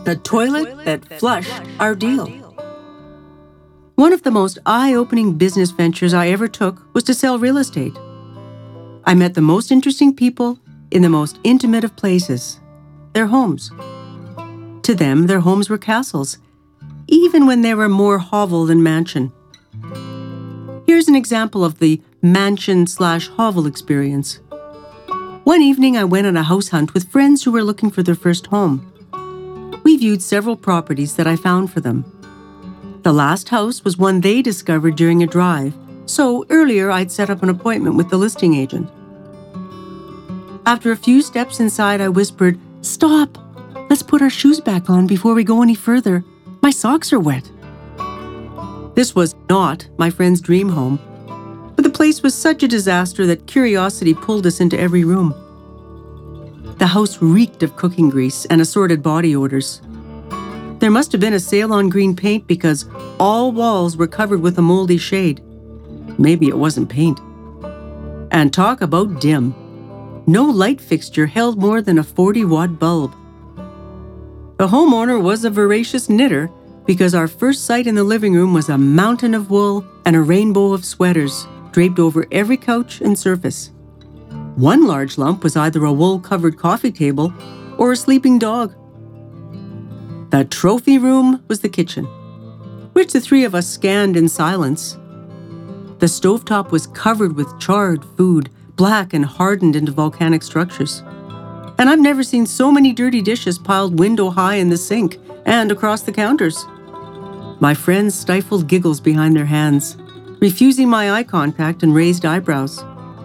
The toilet that flushed our deal. One of the most eye-opening business ventures I ever took was to sell real estate. I met the most interesting people in the most intimate of places, their homes. To them, their homes were castles, even when they were more hovel than mansion. Here's an example of the mansion/hovel experience. One evening, I went on a house hunt with friends who were looking for their first home. We viewed several properties that I found for them. The last house was one they discovered during a drive, so earlier I'd set up an appointment with the listing agent. After a few steps inside, I whispered, "Stop! Let's put our shoes back on before we go any further. My socks are wet." This was not my friend's dream home, but the place was such a disaster that curiosity pulled us into every room. The house reeked of cooking grease and assorted body odors. There must have been a sale on green paint because all walls were covered with a moldy shade. Maybe it wasn't paint. And talk about dim. No light fixture held more than a 40-watt bulb. The homeowner was a voracious knitter because our first sight in the living room was a mountain of wool and a rainbow of sweaters draped over every couch and surface. One large lump was either a wool-covered coffee table or a sleeping dog. The trophy room was the kitchen, which the three of us scanned in silence. The stovetop was covered with charred food, black and hardened into volcanic structures. And I've never seen so many dirty dishes piled window-high in the sink and across the counters. My friends stifled giggles behind their hands, refusing my eye contact and raised eyebrows.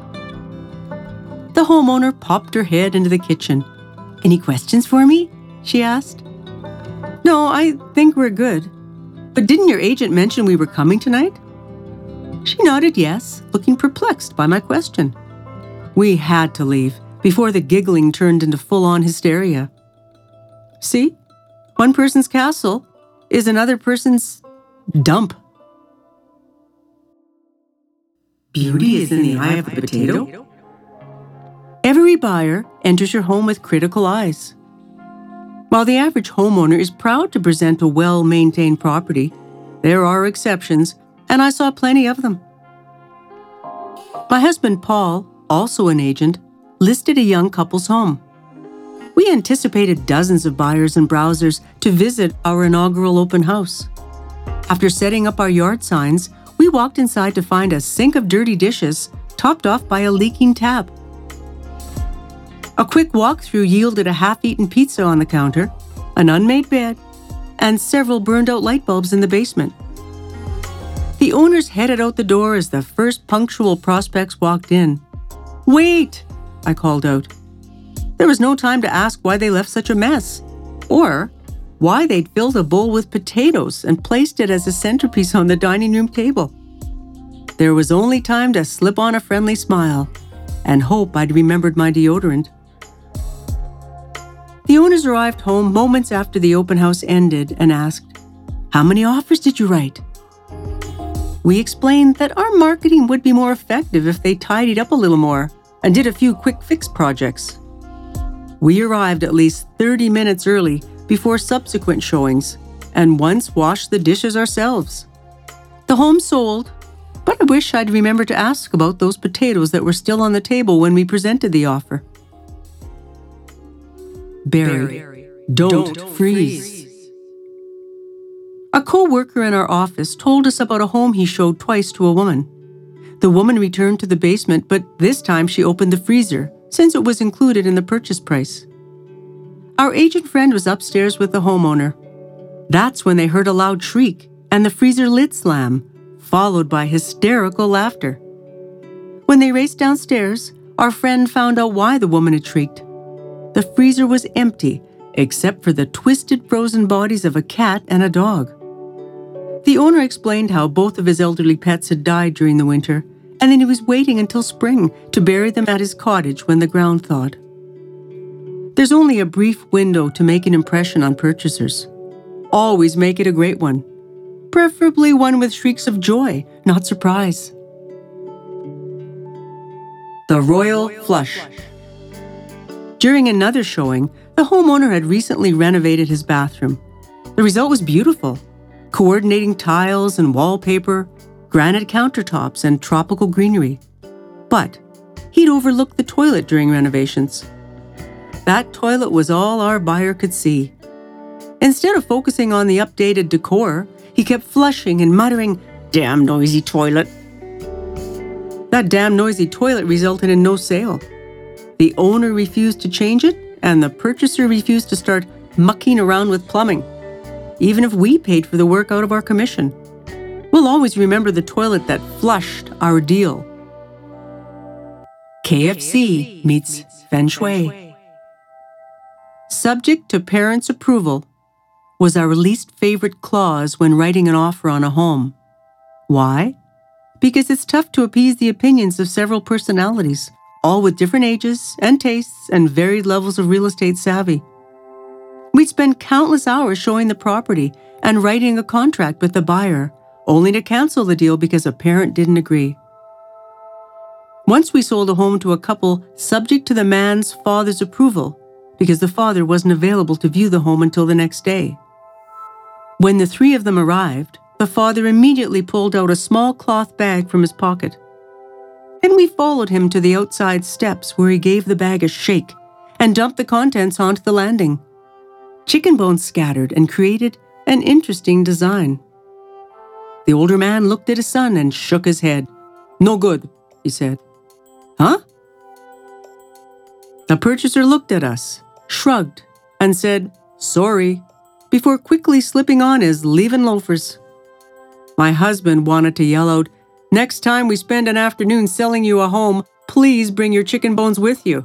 The homeowner popped her head into the kitchen. "Any questions for me?" she asked. "No, I think we're good. But didn't your agent mention we were coming tonight?" She nodded yes, looking perplexed by my question. We had to leave before the giggling turned into full-on hysteria. See? One person's castle is another person's dump. Beauty is in the eye of the potato. Every buyer enters your home with critical eyes. While the average homeowner is proud to present a well-maintained property, there are exceptions, and I saw plenty of them. My husband, Paul, also an agent, listed a young couple's home. We anticipated dozens of buyers and browsers to visit our inaugural open house. After setting up our yard signs, we walked inside to find a sink of dirty dishes topped off by a leaking tap. A quick walkthrough yielded a half-eaten pizza on the counter, an unmade bed, and several burned-out light bulbs in the basement. The owners headed out the door as the first punctual prospects walked in. "Wait!" I called out. There was no time to ask why they left such a mess, or why they'd filled a bowl with potatoes and placed it as a centerpiece on the dining room table. There was only time to slip on a friendly smile and hope I'd remembered my deodorant. The owners arrived home moments after the open house ended and asked, "How many offers did you write?" We explained that our marketing would be more effective if they tidied up a little more and did a few quick fix projects. We arrived at least 30 minutes early before subsequent showings and once washed the dishes ourselves. The home sold, but I wish I'd remembered to ask about those potatoes that were still on the table when we presented the offer. Barry, don't freeze. A co-worker in our office told us about a home he showed twice to a woman. The woman returned to the basement, but this time she opened the freezer, since it was included in the purchase price. Our agent friend was upstairs with the homeowner. That's when they heard a loud shriek and the freezer lid slam, followed by hysterical laughter. When they raced downstairs, our friend found out why the woman had shrieked. The freezer was empty, except for the twisted frozen bodies of a cat and a dog. The owner explained how both of his elderly pets had died during the winter, and then he was waiting until spring to bury them at his cottage when the ground thawed. There's only a brief window to make an impression on purchasers. Always make it a great one, preferably one with shrieks of joy, not surprise. The Royal Flush. During another showing, the homeowner had recently renovated his bathroom. The result was beautiful. Coordinating tiles and wallpaper, granite countertops, and tropical greenery. But he'd overlooked the toilet during renovations. That toilet was all our buyer could see. Instead of focusing on the updated decor, he kept flushing and muttering, "Damn noisy toilet." That damn noisy toilet resulted in no sale. The owner refused to change it, and the purchaser refused to start mucking around with plumbing, even if we paid for the work out of our commission. We'll always remember the toilet that flushed our deal. KFC meets Feng Shui. Subject to parents' approval was our least favorite clause when writing an offer on a home. Why? Because it's tough to appease the opinions of several personalities, all with different ages and tastes and varied levels of real estate savvy. We'd spend countless hours showing the property and writing a contract with the buyer, only to cancel the deal because a parent didn't agree. Once we sold a home to a couple subject to the man's father's approval because the father wasn't available to view the home until the next day. When the three of them arrived, the father immediately pulled out a small cloth bag from his pocket. Then we followed him to the outside steps where he gave the bag a shake and dumped the contents onto the landing. Chicken bones scattered and created an interesting design. The older man looked at his son and shook his head. "No good," he said. "Huh?" The purchaser looked at us, shrugged, and said, "Sorry," before quickly slipping on his leave-in loafers. My husband wanted to yell out, "Next time we spend an afternoon selling you a home, please bring your chicken bones with you."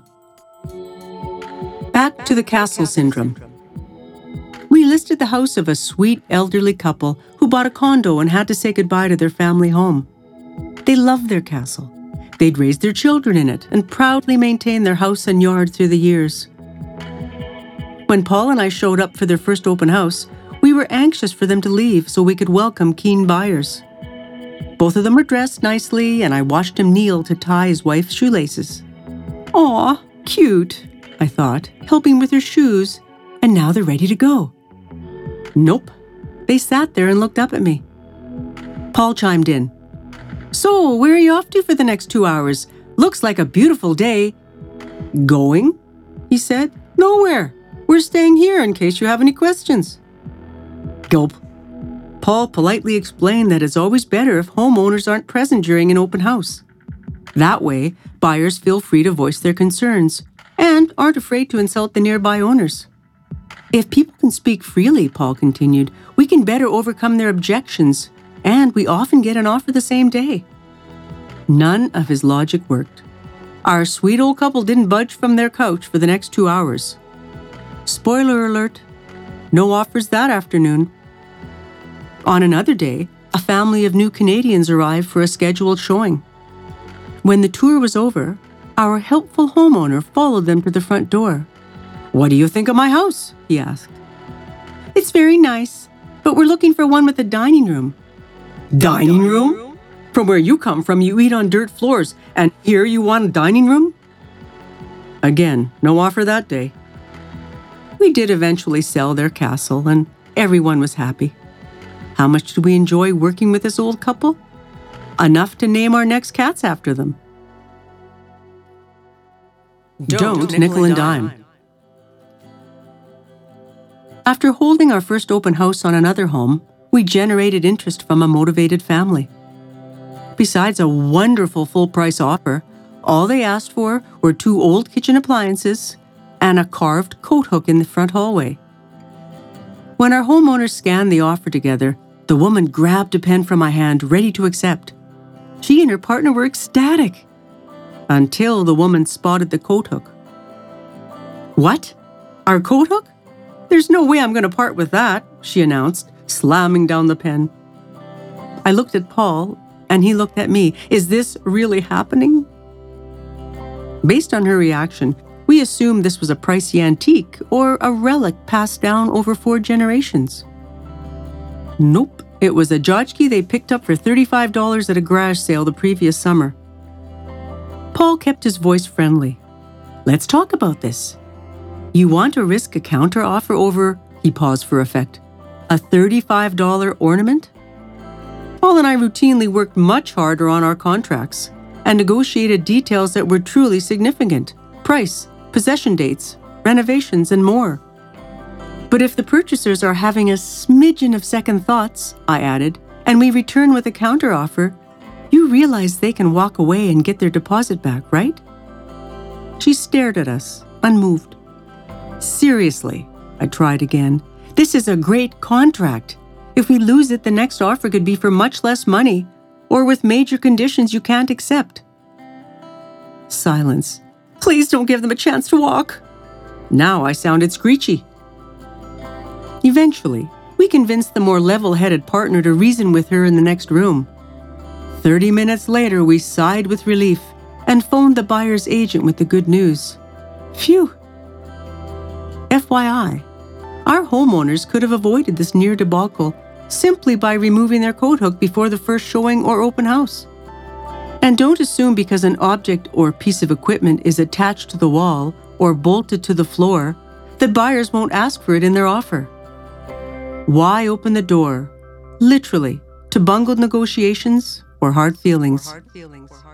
Back to the castle syndrome. We listed the house of a sweet elderly couple who bought a condo and had to say goodbye to their family home. They loved their castle. They'd raised their children in it and proudly maintained their house and yard through the years. When Paul and I showed up for their first open house, we were anxious for them to leave so we could welcome keen buyers. Both of them were dressed nicely, and I watched him kneel to tie his wife's shoelaces. "Aw, cute," I thought, helping with her shoes, and now they're ready to go. Nope. They sat there and looked up at me. Paul chimed in. "So, where are you off to for the next 2 hours? Looks like a beautiful day." "Going?" he said. "Nowhere. We're staying here in case you have any questions." Gulp. Paul politely explained that it's always better if homeowners aren't present during an open house. That way, buyers feel free to voice their concerns and aren't afraid to insult the nearby owners. If people can speak freely, Paul continued, we can better overcome their objections, and we often get an offer the same day. None of his logic worked. Our sweet old couple didn't budge from their couch for the next 2 hours. Spoiler alert, no offers that afternoon. On another day, a family of new Canadians arrived for a scheduled showing. When the tour was over, our helpful homeowner followed them to the front door. "What do you think of my house?" he asked. "It's very nice, but we're looking for one with a dining room." "Dining room? From where you come from, you eat on dirt floors, and here you want a dining room?" Again, no offer that day. We did eventually sell their castle, and everyone was happy. How much did we enjoy working with this old couple? Enough to name our next cats after them. Don't nickel and dime. After holding our first open house on another home, we generated interest from a motivated family. Besides a wonderful full-price offer, all they asked for were 2 old kitchen appliances and a carved coat hook in the front hallway. When our homeowners scanned the offer together, the woman grabbed a pen from my hand, ready to accept. She and her partner were ecstatic, until the woman spotted the coat hook. "What? Our coat hook? There's no way I'm going to part with that," she announced, slamming down the pen. I looked at Paul, and he looked at me. Is this really happening? Based on her reaction, we assumed this was a pricey antique or a relic passed down over 4 generations. Nope, it was a tchotchke they picked up for $35 at a garage sale the previous summer. Paul kept his voice friendly. "Let's talk about this. You want to risk a counteroffer over, he paused for effect, a $35 ornament? Paul and I routinely worked much harder on our contracts and negotiated details that were truly significant: price, possession dates, renovations, and more. But if the purchasers are having a smidgen of second thoughts, I added, and we return with a counteroffer, you realize they can walk away and get their deposit back, right? She stared at us, unmoved. Seriously, I tried again. This is a great contract. If we lose it, the next offer could be for much less money or with major conditions you can't accept. Silence. Please don't give them a chance to walk. Now I sounded screechy. Eventually, we convinced the more level-headed partner to reason with her in the next room. 30 minutes later, we sighed with relief and phoned the buyer's agent with the good news. Phew! FYI, our homeowners could have avoided this near debacle simply by removing their coat hook before the first showing or open house. And don't assume because an object or piece of equipment is attached to the wall or bolted to the floor that buyers won't ask for it in their offer. Why open the door, literally, to bungled negotiations or hard feelings?